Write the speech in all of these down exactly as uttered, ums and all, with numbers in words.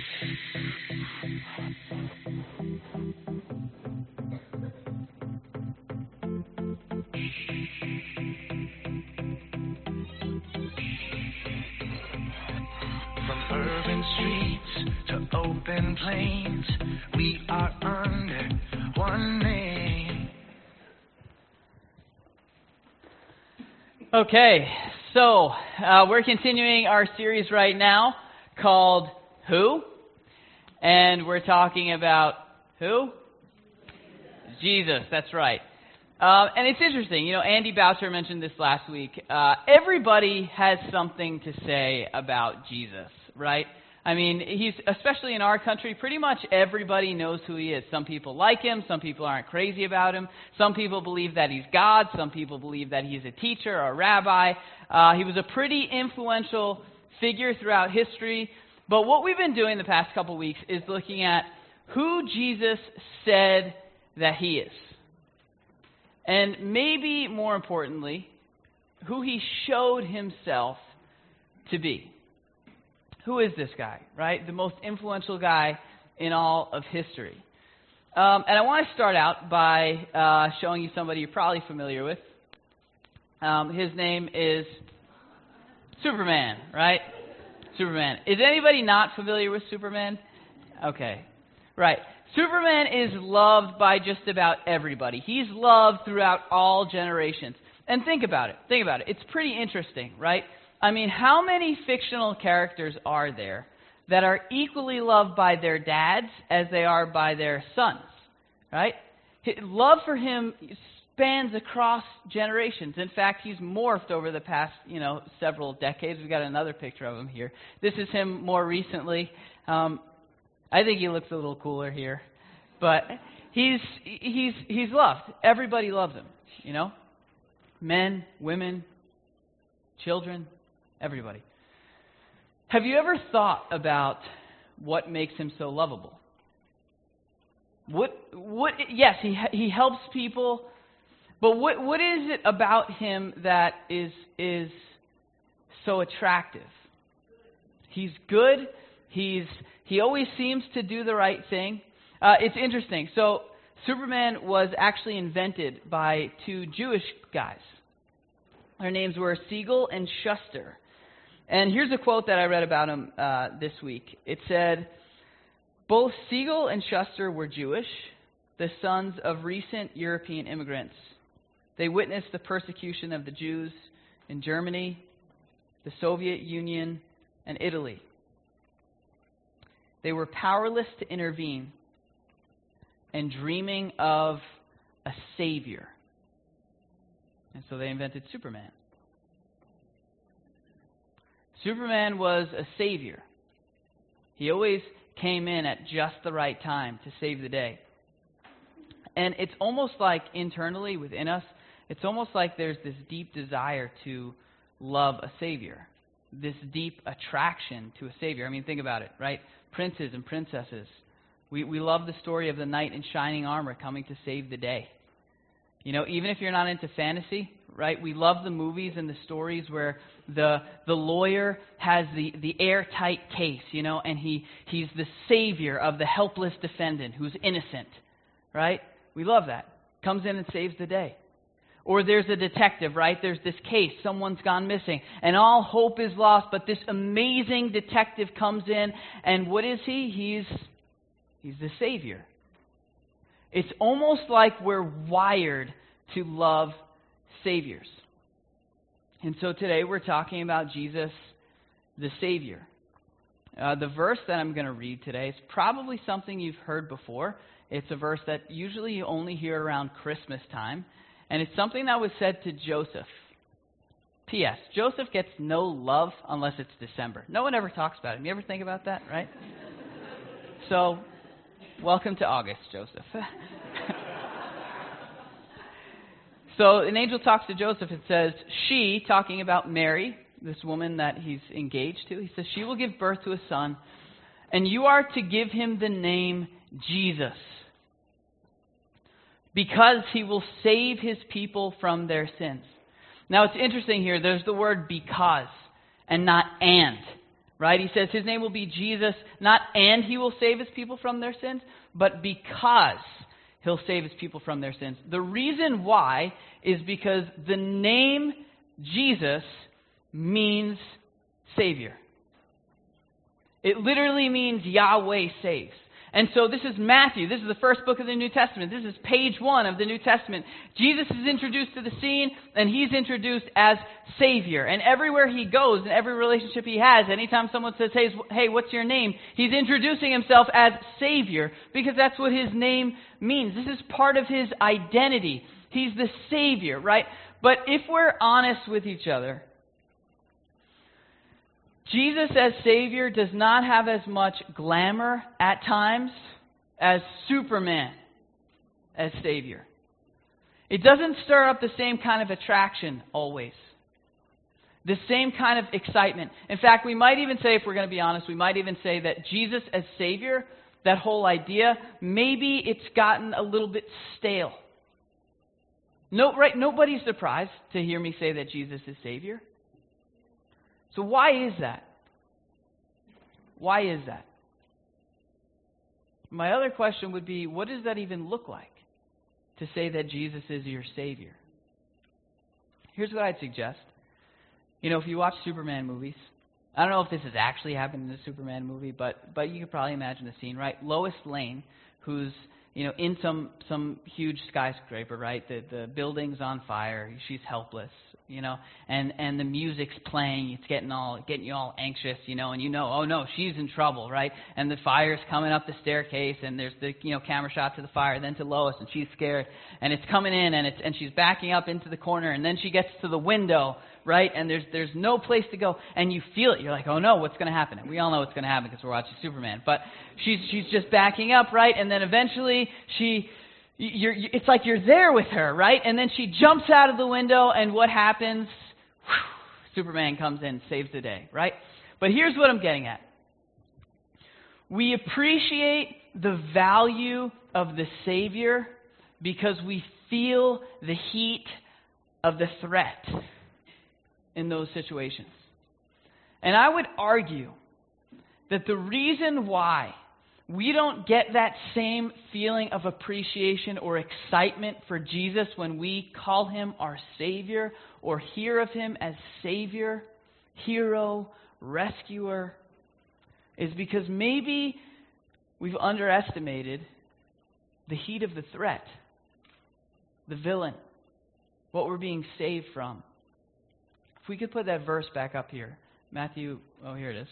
From urban streets to open plains, we are under one name. Okay, so uh, we're continuing our series right now called Who? And we're talking about who? Jesus, that's right. Uh, and it's interesting, you know, Andy Boucher mentioned this last week. Uh, everybody has something to say about Jesus, right? I mean, he's, especially in our country, pretty much everybody knows who he is. Some people like him, some people aren't crazy about him. Some people believe that he's God, some people believe that he's a teacher or a rabbi. Uh, he was a pretty influential figure throughout history. But what we've been doing the past couple weeks is looking at who Jesus said that he is. And maybe more importantly, who he showed himself to be. Who is this guy, right? The most influential guy in all of history. Um, and I want to start out by uh, showing you somebody you're probably familiar with. Um, his name is Superman, right? Superman. Is anybody not familiar with Superman? Okay, right. Superman is loved by just about everybody. He's loved throughout all generations. And think about it. Think about it. It's pretty interesting, right? I mean, how many fictional characters are there that are equally loved by their dads as they are by their sons, right? Love for him spans across generations. In fact, he's morphed over the past, you know, several decades. We've got another picture of him here. This is him more recently. Um, I think he looks a little cooler here, but he's he's he's loved. Everybody loves him, you know? Men, women, children, everybody. Have you ever thought about what makes him so lovable? What what yes, he he helps people, but what what is it about him that is is so attractive? He's good. He's he always seems to do the right thing. Uh, it's interesting. So Superman was actually invented by two Jewish guys. Their names were Siegel and Shuster. And here's a quote that I read about him uh, this week. It said, "Both Siegel and Shuster were Jewish, the sons of recent European immigrants. They witnessed the persecution of the Jews in Germany, the Soviet Union, and Italy. They were powerless to intervene and dreaming of a savior. And so they invented Superman. Superman was a savior. He always came in at just the right time to save the day. And it's almost like internally within us, it's almost like there's this deep desire to love a savior, this deep attraction to a savior. I mean, think about it, right? Princes and princesses. We we love the story of the knight in shining armor coming to save the day. You know, even if you're not into fantasy, right? We love the movies and the stories where the the lawyer has the, the airtight case, you know, and he, he's the savior of the helpless defendant who's innocent, right? We love that. Comes in and saves the day. Or there's a detective, right? There's this case, someone's gone missing, and all hope is lost, but this amazing detective comes in, and what is he? He's he's the savior. It's almost like we're wired to love saviors. And so today we're talking about Jesus, the Savior. Uh, the verse that I'm going to read today is probably something you've heard before. It's a verse that usually you only hear around Christmas time. And it's something that was said to Joseph. P S. Joseph gets no love unless it's December. No one ever talks about him. You ever think about that, right? So, welcome to August, Joseph. So, an angel talks to Joseph and says, she, talking about Mary, this woman that he's engaged to, he says, she will give birth to a son, and you are to give him the name Jesus, because he will save his people from their sins. Now, it's interesting here. There's the word because and not and, right? He says his name will be Jesus, not and he will save his people from their sins, but because he'll save his people from their sins. The reason why is because the name Jesus means Savior. It literally means Yahweh saves. And so this is Matthew. This is the first book of the New Testament. This is page one of the New Testament. Jesus is introduced to the scene, and he's introduced as Savior. And everywhere he goes, in every relationship he has, anytime someone says, hey, hey, what's your name? He's introducing himself as Savior, because that's what his name means. This is part of his identity. He's the Savior, right? But if we're honest with each other, Jesus as Savior does not have as much glamour at times as Superman as Savior. It doesn't stir up the same kind of attraction always. The same kind of excitement. In fact, we might even say, if we're going to be honest, we might even say that Jesus as Savior, that whole idea, maybe it's gotten a little bit stale. No, right? Nobody's surprised to hear me say that Jesus is Savior. So why is that? Why is that? My other question would be, what does that even look like to say that Jesus is your Savior? Here's what I'd suggest. You know, if you watch Superman movies, I don't know if this has actually happened in a Superman movie, but but you could probably imagine the scene, right? Lois Lane, who's you know in some some huge skyscraper, right? The the building's on fire. She's helpless, you know, and and the music's playing. It's getting all getting you all anxious, you know, and you know, oh no, she's in trouble, right? And the fire's coming up the staircase, and there's the you know camera shot to the fire, then to Lois, and she's scared, and it's coming in, and it's and she's backing up into the corner, and then she gets to the window. Right? And there's there's no place to go. And you feel it. You're like, oh no, what's going to happen? And we all know what's going to happen because we're watching Superman. But she's she's just backing up, right? And then eventually she, you're, you, it's like you're there with her, right? And then she jumps out of the window, and what happens? Whew, Superman comes in, saves the day, right? But here's what I'm getting at. We appreciate the value of the Savior because we feel the heat of the threat in those situations. And I would argue that the reason why we don't get that same feeling of appreciation or excitement for Jesus when we call him our Savior or hear of him as Savior, hero, rescuer, is because maybe we've underestimated the heat of the threat, the villain, what we're being saved from. If we could put that verse back up here. Matthew, oh, here it is.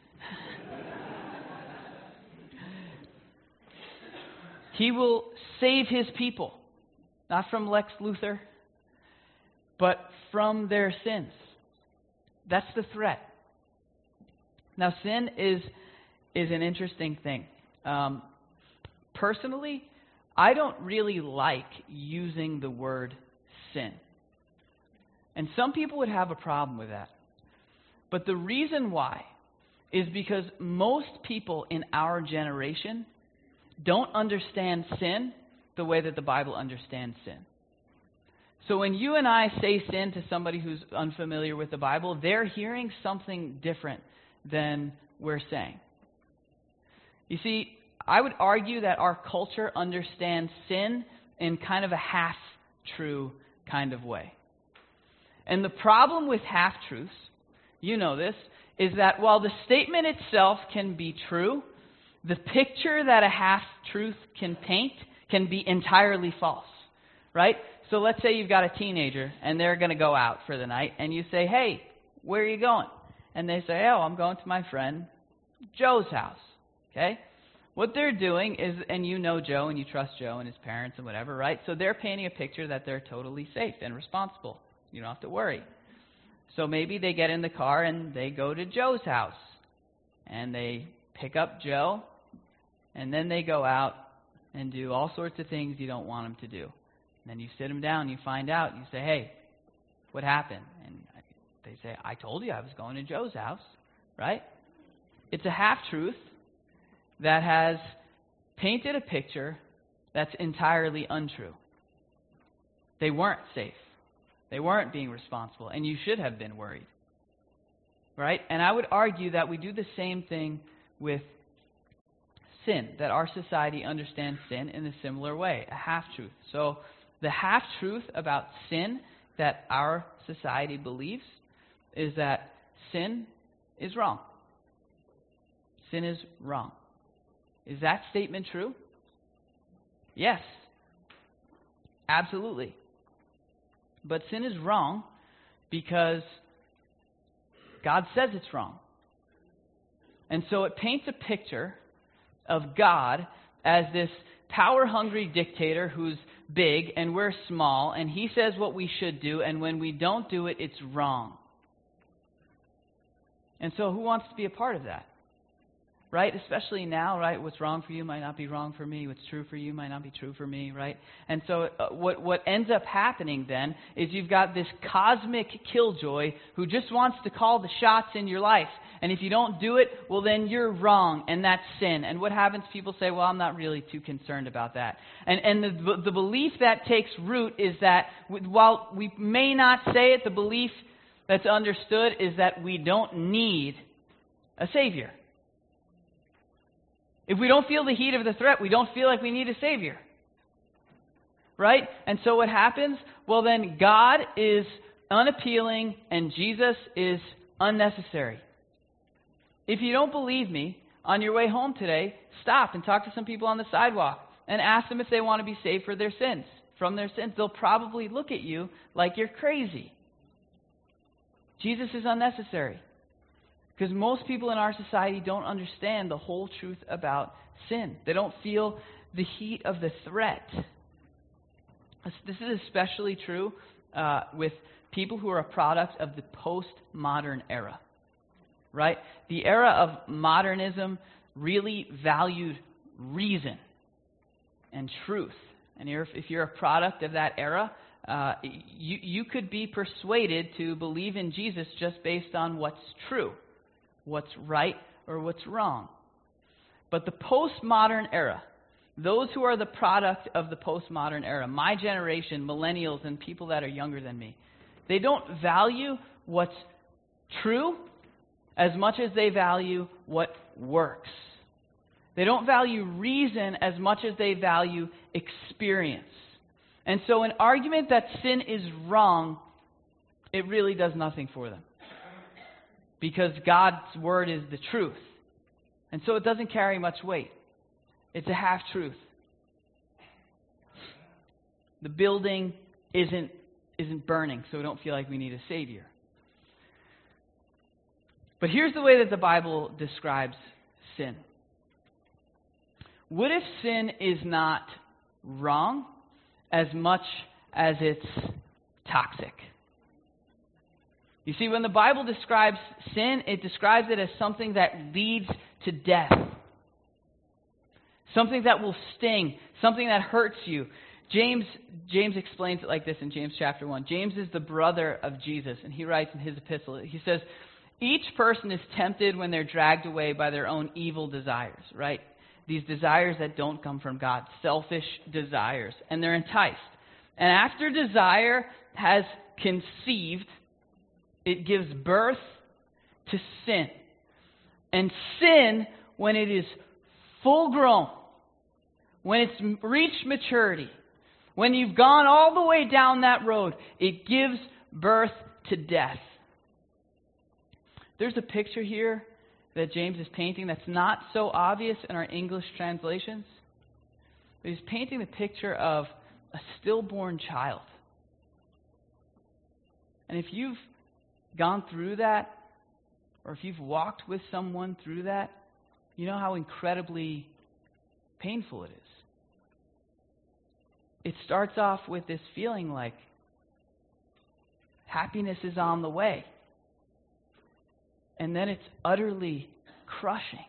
He will save his people, not from Lex Luthor, but from their sins. That's the threat. Now, sin is is an interesting thing. Um, personally, I don't really like using the word sin. And some people would have a problem with that. But the reason why is because most people in our generation don't understand sin the way that the Bible understands sin. So when you and I say sin to somebody who's unfamiliar with the Bible, they're hearing something different than we're saying. You see, I would argue that our culture understands sin in kind of a half-true kind of way. And the problem with half-truths, you know this, is that while the statement itself can be true, the picture that a half-truth can paint can be entirely false, right? So let's say you've got a teenager, and they're going to go out for the night, and you say, hey, where are you going? And they say, oh, I'm going to my friend Joe's house, okay? What they're doing is, and you know Joe, and you trust Joe and his parents and whatever, right? So they're painting a picture that they're totally safe and responsible. You don't have to worry. So maybe they get in the car and they go to Joe's house. And they pick up Joe. And then they go out and do all sorts of things you don't want them to do. And then you sit them down, you find out, you say, hey, what happened? And they say, I told you I was going to Joe's house, right? It's a half-truth that has painted a picture that's entirely untrue. They weren't safe. They weren't being responsible, and you should have been worried. right? And I would argue that we do the same thing with sin, that our society understands sin in a similar way, a half-truth. So the half-truth about sin that our society believes is that sin is wrong. Sin is wrong. Is that statement true? Yes. Absolutely. But sin is wrong because God says it's wrong. And so it paints a picture of God as this power-hungry dictator who's big and we're small, and he says what we should do, and when we don't do it, it's wrong. And so who wants to be a part of that? Right? Especially now, right? What's wrong for you might not be wrong for me. What's true for you might not be true for me, right? And so uh, what, what ends up happening then is you've got this cosmic killjoy who just wants to call the shots in your life. And if you don't do it, well, then you're wrong, and that's sin. And what happens? People say, well, I'm not really too concerned about that. And, and the, the belief that takes root is that while we may not say it, the belief that's understood is that we don't need a Savior. If we don't feel the heat of the threat, we don't feel like we need a Savior. Right? And so what happens? Well, then God is unappealing and Jesus is unnecessary. If you don't believe me, on your way home today, stop and talk to some people on the sidewalk and ask them if they want to be saved for their sins, from their sins. They'll probably look at you like you're crazy. Jesus is unnecessary. Because most people in our society don't understand the whole truth about sin. They don't feel the heat of the threat. This is especially true uh, with people who are a product of the postmodern era. Right? The era of modernism really valued reason and truth. And you're, if you're a product of that era, uh, you, you could be persuaded to believe in Jesus just based on what's true. What's right or what's wrong. But the postmodern era, those who are the product of the postmodern era, my generation, millennials, and people that are younger than me, they don't value what's true as much as they value what works. They don't value reason as much as they value experience. And so an argument that sin is wrong, it really does nothing for them. Because God's word is the truth. And so it doesn't carry much weight. It's a half-truth. The building isn't, isn't burning, so we don't feel like we need a Savior. But here's the way that the Bible describes sin. What if sin is not wrong as much as it's toxic? You see, when the Bible describes sin, it describes it as something that leads to death. Something that will sting. Something that hurts you. James, James explains it like this in James chapter one. James is the brother of Jesus, and he writes in his epistle, he says, each person is tempted when they're dragged away by their own evil desires, right? These desires that don't come from God. Selfish desires. And they're enticed. And after desire has conceived, it gives birth to sin. And sin, when it is full grown, when it's reached maturity, when you've gone all the way down that road, it gives birth to death. There's a picture here that James is painting that's not so obvious in our English translations. But he's painting the picture of a stillborn child. And if you've gone through that, or if you've walked with someone through that, you know how incredibly painful it is. It starts off with this feeling like happiness is on the way. And then it's utterly crushing.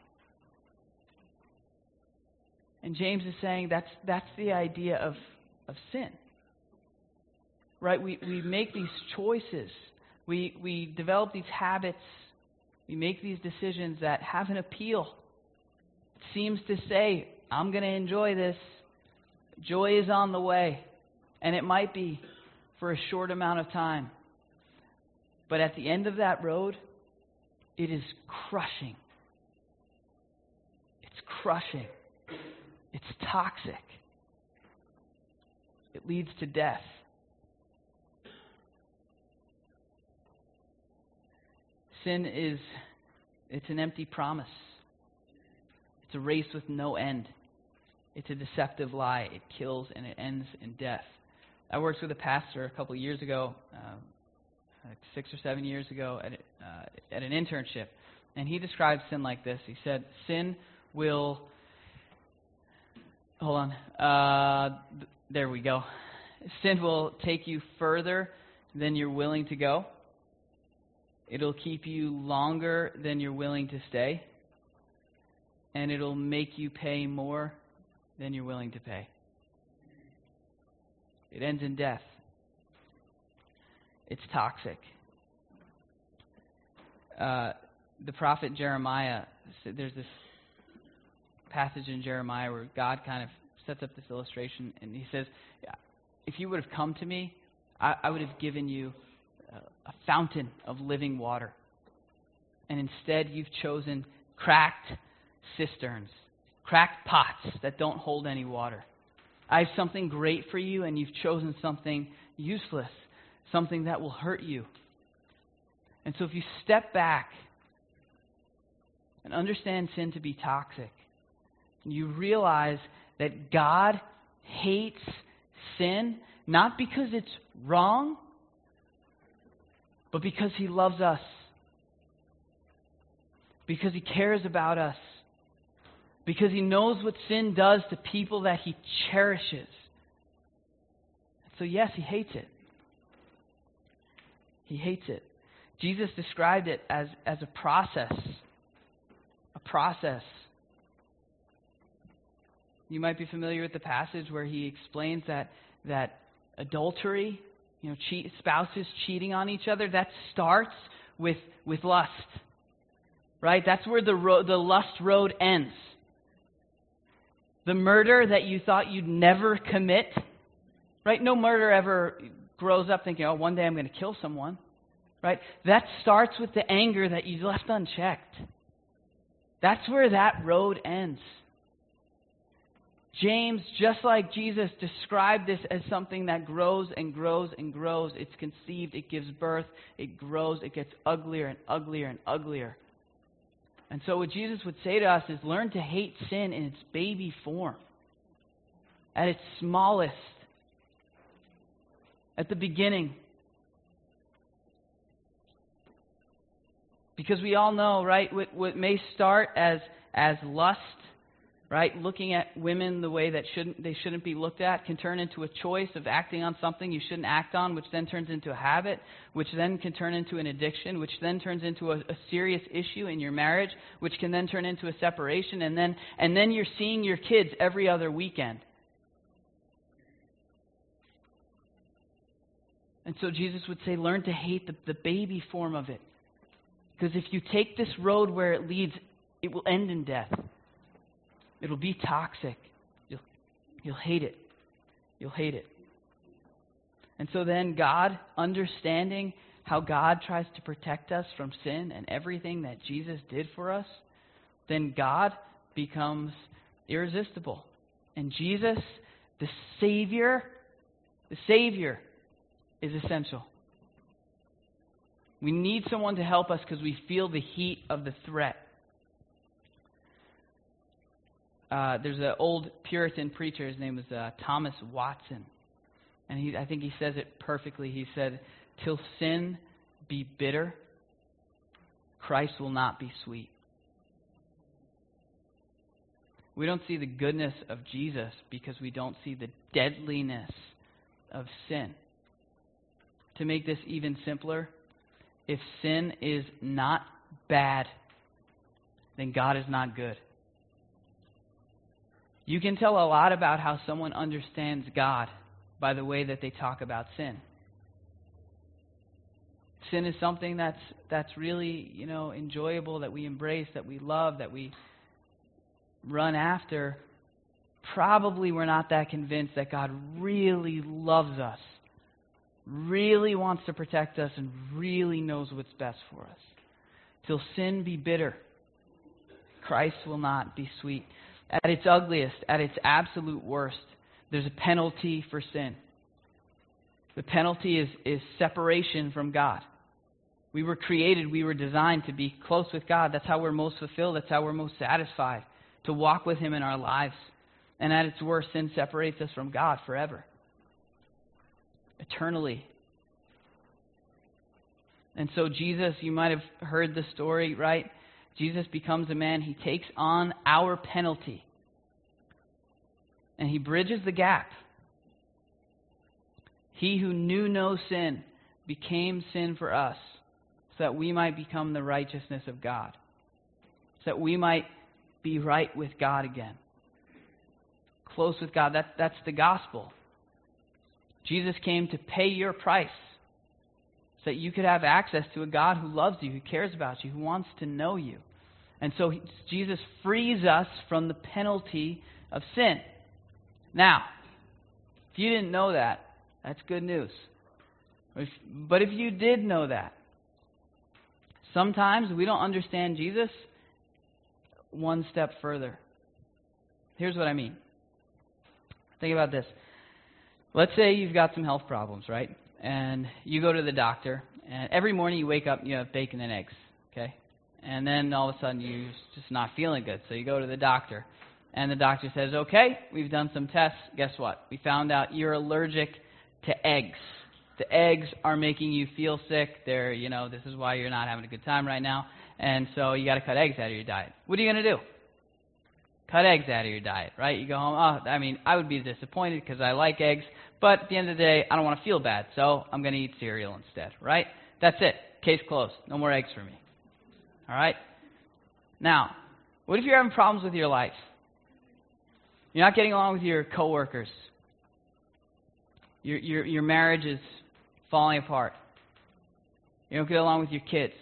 And James is saying that's that's the idea of, of sin. Right? We we make these choices. We we develop these habits. We make these decisions that have an appeal. It seems to say, I'm going to enjoy this. Joy is on the way. And it might be for a short amount of time. But at the end of that road, It is crushing. It's crushing. It's toxic. It leads to death. Sin is, it's an empty promise. It's a race with no end. It's a deceptive lie. It kills and it ends in death. I worked with a pastor a couple of years ago, uh, like six or seven years ago, at, uh, at an internship. And he described sin like this. He said, sin will, hold on, uh, th- there we go. Sin will take you further than you're willing to go. It'll keep you longer than you're willing to stay. And it'll make you pay more than you're willing to pay. It ends in death. It's toxic. Uh, the prophet Jeremiah, there's this passage in Jeremiah where God kind of sets up this illustration, and he says, if you would have come to me, I, I would have given you a, a fountain of living water. And instead you've chosen cracked cisterns, cracked pots that don't hold any water. I have something great for you, and you've chosen something useless, something that will hurt you. And so if you step back and understand sin to be toxic, you realize that God hates sin, not because it's wrong, but because He loves us. Because He cares about us. Because He knows what sin does to people that He cherishes. So yes, He hates it. He hates it. Jesus described it as, as a process. A process. You might be familiar with the passage where He explains that, that adultery, you know, cheat, spouses cheating on each other, that starts with, with lust. Right? That's where the ro- the lust road ends. The murder that you thought you'd never commit, right? No murderer ever grows up thinking, oh, one day I'm going to kill someone, right? That starts with the anger that you left unchecked. That's where that road ends. James, just like Jesus, described this as something that grows and grows and grows. It's conceived, it gives birth, it grows, it gets uglier and uglier and uglier. And so what Jesus would say to us is learn to hate sin in its baby form, at its smallest, at the beginning. Because we all know, right, what, what may start as, as lust, right, looking at women the way that shouldn't they shouldn't be looked at, can turn into a choice of acting on something you shouldn't act on, which then turns into a habit, which then can turn into an addiction, which then turns into a, a serious issue in your marriage, which can then turn into a separation, and then and then you're seeing your kids every other weekend. And so Jesus would say, learn to hate the, the baby form of it. Because if you take this road where it leads, it will end in death. It'll be toxic. You'll, you'll hate it. You'll hate it. And so then God, understanding how God tries to protect us from sin and everything that Jesus did for us, then God becomes irresistible. And Jesus, the Savior, the Savior is essential. We need someone to help us because we feel the heat of the threat. Uh, there's an old Puritan preacher, his name was uh, Thomas Watson. And he, I think he says it perfectly. He said, till sin be bitter, Christ will not be sweet. We don't see the goodness of Jesus because we don't see the deadliness of sin. To make this even simpler, if sin is not bad, then God is not good. You can tell a lot about how someone understands God by the way that they talk about sin. Sin is something that's that's really, you know, enjoyable, that we embrace, that we love, that we run after. Probably we're not that convinced that God really loves us, really wants to protect us, and really knows what's best for us. till sin be bitter, Christ will not be sweet. At its ugliest, at its absolute worst, there's a penalty for sin. The penalty is, is separation from God. We were created, we were designed to be close with God. That's how we're most fulfilled. That's how we're most satisfied, to walk with Him in our lives. And at its worst, sin separates us from God forever, eternally. And so Jesus, you might have heard the story, right? Jesus becomes a man. He takes on our penalty. And He bridges the gap. He who knew no sin became sin for us, so that we might become the righteousness of God, so that we might be right with God again, close with God. That, that's the gospel. Jesus came to pay your price so that you could have access to a God who loves you, who cares about you, who wants to know you. And so he, Jesus frees us from the penalty of sin. Now, if you didn't know that, that's good news. If, but if you did know that, sometimes we don't understand Jesus one step further. Here's what I mean. Think about this. Let's say you've got some health problems, right? And you go to the doctor, and every morning you wake up and you have bacon and eggs, okay? And then all of a sudden you're just not feeling good, so you go to the doctor. And the doctor says, okay, we've done some tests. Guess what? We found out you're allergic to eggs. The eggs are making you feel sick. They're, you know, this is why you're not having a good time right now. And so you got to cut eggs out of your diet. What are you going to do? Cut eggs out of your diet, right? You go home, oh, I mean, I would be disappointed because I like eggs, but at the end of the day, I don't want to feel bad, so I'm going to eat cereal instead, right? That's it. Case closed. No more eggs for me. All right? Now, what if you're having problems with your life? You're not getting along with your coworkers. Your, your, your marriage is falling apart. You don't get along with your kids.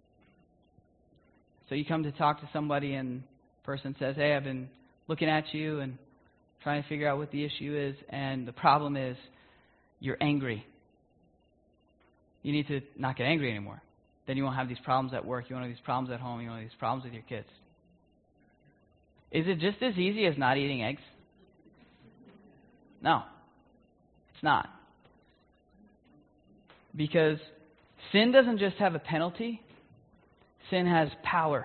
So you come to talk to somebody and the person says, hey, I've been looking at you and trying to figure out what the issue is, and the problem is you're angry. You need to not get angry anymore. Then you won't have these problems at work. You won't have these problems at home. You won't have these problems with your kids. Is it just as easy as not eating eggs? No, it's not. Because sin doesn't just have a penalty. Sin has power.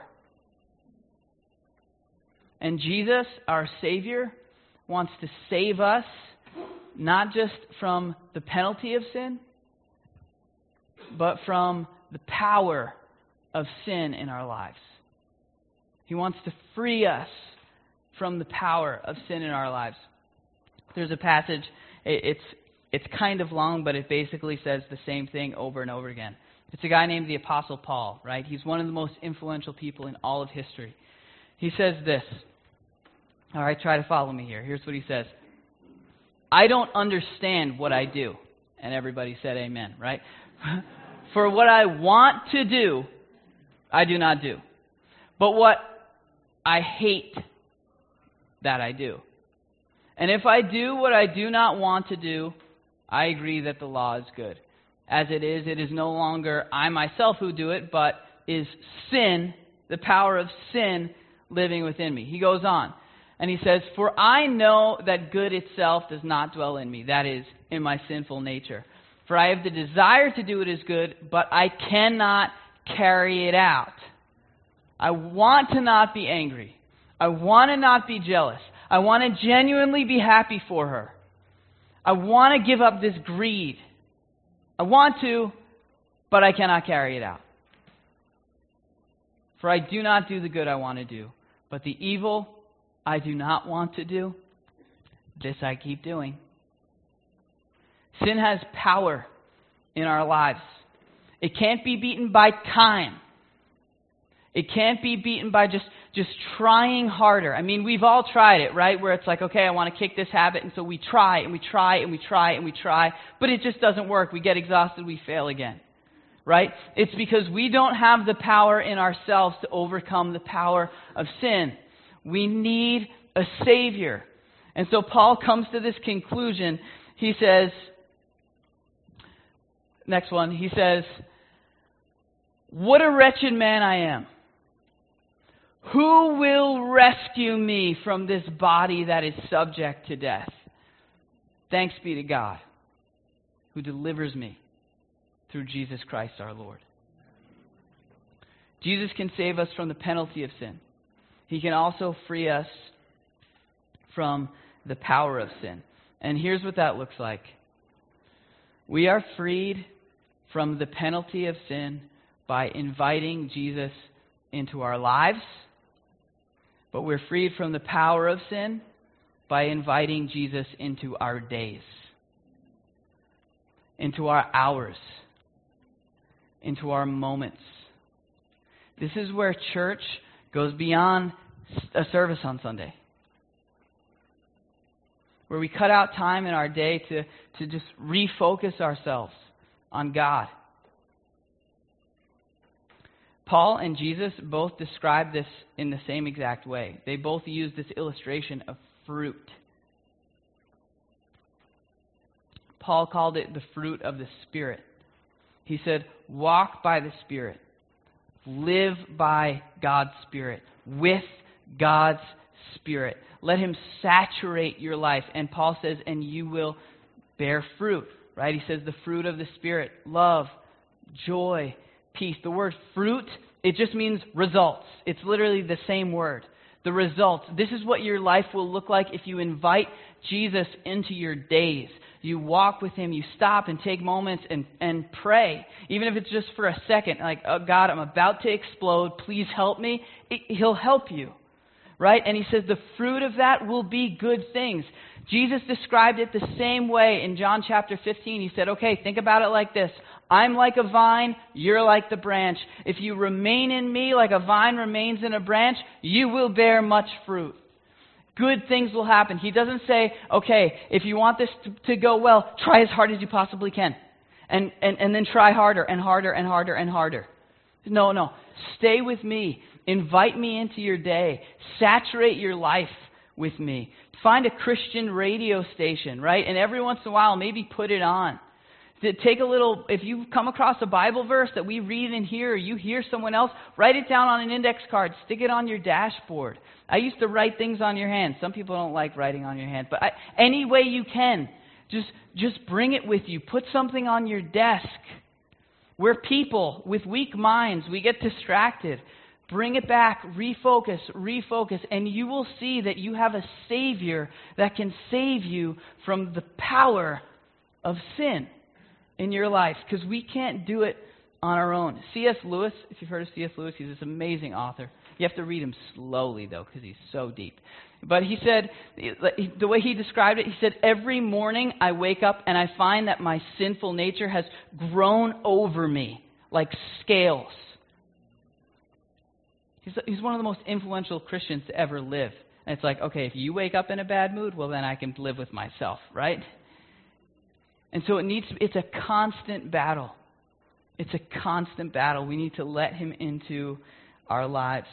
And Jesus, our Savior, wants to save us not just from the penalty of sin, but from the power of sin in our lives. He wants to free us from the power of sin in our lives. There's a passage, it's it's kind of long, but it basically says the same thing over and over again. It's a guy named the Apostle Paul, right? He's one of the most influential people in all of history. He says this. All right, try to follow me here. Here's what he says. I don't understand what I do. And everybody said amen, right? For what I want to do, I do not do. But what I hate, that I do. And if I do what I do not want to do, I agree that the law is good. As it is, it is no longer I myself who do it, but is sin, the power of sin, living within me. He goes on, and he says, for I know that good itself does not dwell in me, that is, in my sinful nature. For I have the desire to do what is good, but I cannot carry it out. I want to not be angry. I want to not be jealous. I want to genuinely be happy for her. I want to give up this greed. I want to, but I cannot carry it out. For I do not do the good I want to do, but the evil I do not want to do, this I keep doing. Sin has power in our lives. It can't be beaten by time. It can't be beaten by just, just trying harder. I mean, we've all tried it, right? Where it's like, okay, I want to kick this habit, and so we try, and we try, and we try, and we try, but it just doesn't work. We get exhausted, we fail again, right? It's because we don't have the power in ourselves to overcome the power of sin. We need a Savior. And so Paul comes to this conclusion. He says, next one, he says, What a wretched man I am. Who will rescue me from this body that is subject to death? Thanks be to God, who delivers me through Jesus Christ our Lord. Jesus can save us from the penalty of sin. He can also free us from the power of sin. And here's what that looks like. We are freed from the penalty of sin by inviting Jesus into our lives, but we're freed from the power of sin by inviting Jesus into our days, into our hours, into our moments. This is where church goes beyond a service on Sunday, where we cut out time in our day to, to just refocus ourselves on God. Paul and Jesus both describe this in the same exact way. They both use this illustration of fruit. Paul called it the fruit of the Spirit. He said, walk by the Spirit. Live by God's Spirit. With God's Spirit. Let Him saturate your life. And Paul says, and you will bear fruit. Right? He says the fruit of the Spirit. Love, joy, peace. The word fruit, it just means results. It's literally the same word. The results. This is what your life will look like if you invite Jesus into your days. You walk with Him, you stop and take moments and, and pray. Even if it's just for a second, like, oh God, I'm about to explode, please help me. It, He'll help you. Right? And He says the fruit of that will be good things. Jesus described it the same way in John chapter fifteen. He said, okay, think about it like this. I'm like a vine, you're like the branch. If you remain in me like a vine remains in a branch, you will bear much fruit. Good things will happen. He doesn't say, okay, if you want this to, to go well, try as hard as you possibly can. And, and, and then try harder and harder and harder and harder. No, no. Stay with me. Invite me into your day. Saturate your life with me. Find a Christian radio station, right? And every once in a while, maybe put it on. Take a little, if you come across a Bible verse that we read in here, or you hear someone else, write it down on an index card. Stick it on your dashboard. I used to write things on your hand. Some people don't like writing on your hand, but I, any way you can, just, just bring it with you. Put something on your desk. We're people with weak minds. We get distracted. Bring it back, refocus, refocus, and you will see that you have a Savior that can save you from the power of sin in your life, because we can't do it on our own. C S Lewis, if you've heard of C S Lewis, he's this amazing author. You have to read him slowly, though, because he's so deep. But he said, the way he described it, he said, every morning I wake up and I find that my sinful nature has grown over me like scales. He's, he's one of the most influential Christians to ever live. And it's like, okay, if you wake up in a bad mood, well, then I can live with myself, right? And so it needs, it's a constant battle. It's a constant battle. We need to let Him into our lives.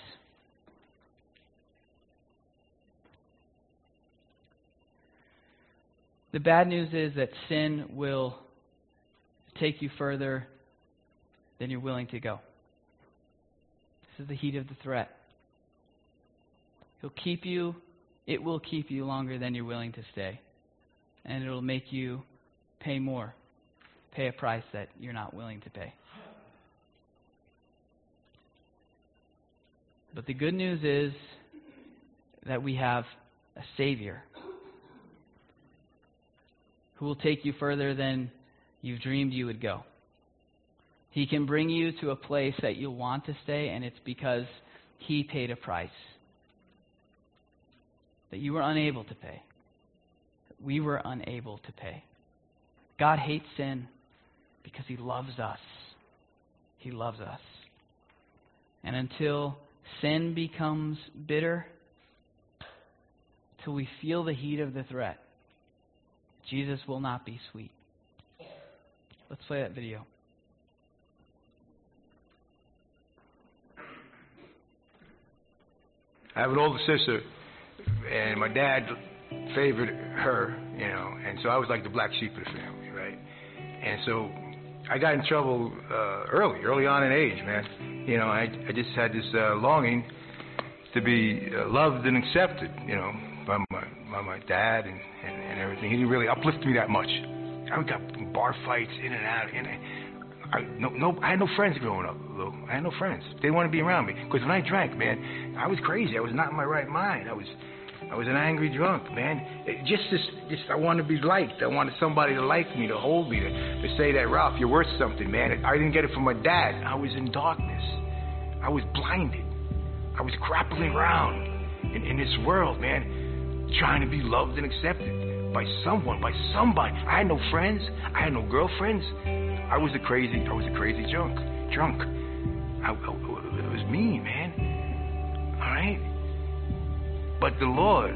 The bad news is that sin will take you further than you're willing to go. This is the heat of the threat. He'll keep you, it will keep you longer than you're willing to stay. And it'll make you pay more. Pay a price that you're not willing to pay. But the good news is that we have a Savior who will take you further than you've dreamed you would go. He can bring you to a place that you'll want to stay, and it's because He paid a price that you were unable to pay. That we were unable to pay. God hates sin because He loves us. He loves us. And until sin becomes bitter, till we feel the heat of the threat, Jesus will not be sweet. Let's play that video. I have an older sister, and my dad favored her, you know, and so I was like the black sheep of the family, right? And so I got in trouble uh, early, early on in age, man. You know, I, I just had this uh, longing to be uh, loved and accepted, you know, by my, by my dad and, and, and everything. He didn't really uplift me that much. I got bar fights in and out. In and I, no, no, I had no friends growing up, Lou. I had no friends. They didn't want to be around me. Because when I drank, man, I was crazy. I was not in my right mind. I was I was an angry drunk, man. It just, this, just I wanted to be liked. I wanted somebody to like me, to hold me, to, to say that, Ralph, you're worth something, man. I didn't get it from my dad. I was in darkness. I was blinded. I was grappling around in, in this world, man, trying to be loved and accepted by someone, by somebody. I had no friends. I had no girlfriends. I was a crazy, I was a crazy drunk, drunk. I, I, it was me, man. All right? But the Lord,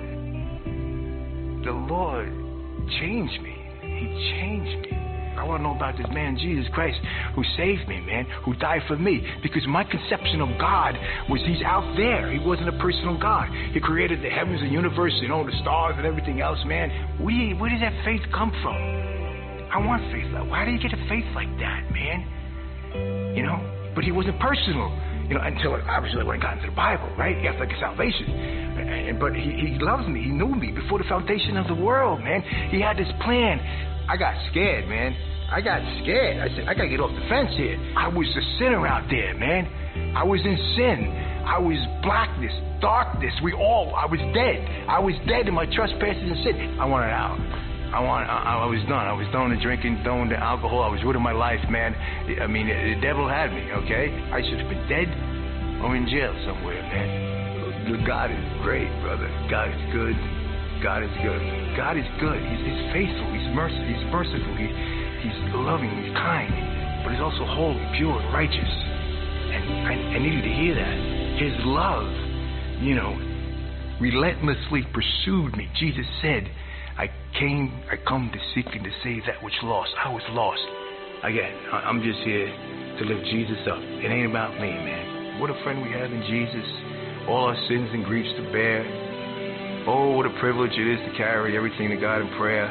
the Lord changed me. He changed me. I want to know about this man, Jesus Christ, who saved me, man, who died for me. Because my conception of God was he's out there. He wasn't a personal God. He created the heavens and universe, you know, the stars and everything else, man. Where, where did that faith come from? I want faith. Why did you get a faith like that, man? You know? But he wasn't personal, you know, until obviously when I got into the Bible, right? After I got salvation. And, but he, he loves me. He knew me before the foundation of the world, man. He had this plan. I got scared, man. I got scared. I said, I got to get off the fence here. I was a sinner out there, man. I was in sin. I was blackness, darkness. We all, I was dead. I was dead in my trespasses and sin. I wanted out. I want. I, I was done. I was done with drinking, done with the alcohol. I was rid of my life, man. I mean, the, the devil had me, okay? I should have been dead or in jail somewhere, man. God is great, brother. God is good. God is good. God is good. He's, he's faithful. He's merciful. He's merciful. He, he's loving. He's kind. But he's also holy, pure, and righteous. And I, I needed to hear that. His love, you know, relentlessly pursued me. Jesus said, I came, I come to seek and to save that which lost. I was lost. Again, I'm just here to lift Jesus up. It ain't about me, man. What a friend we have in Jesus. All our sins and griefs to bear. Oh, what a privilege it is to carry everything to God in prayer.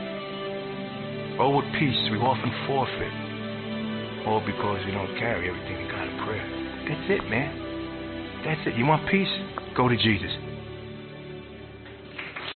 Oh, what peace we often forfeit. All because we don't carry everything to God in prayer. That's it, man. That's it. You want peace? Go to Jesus.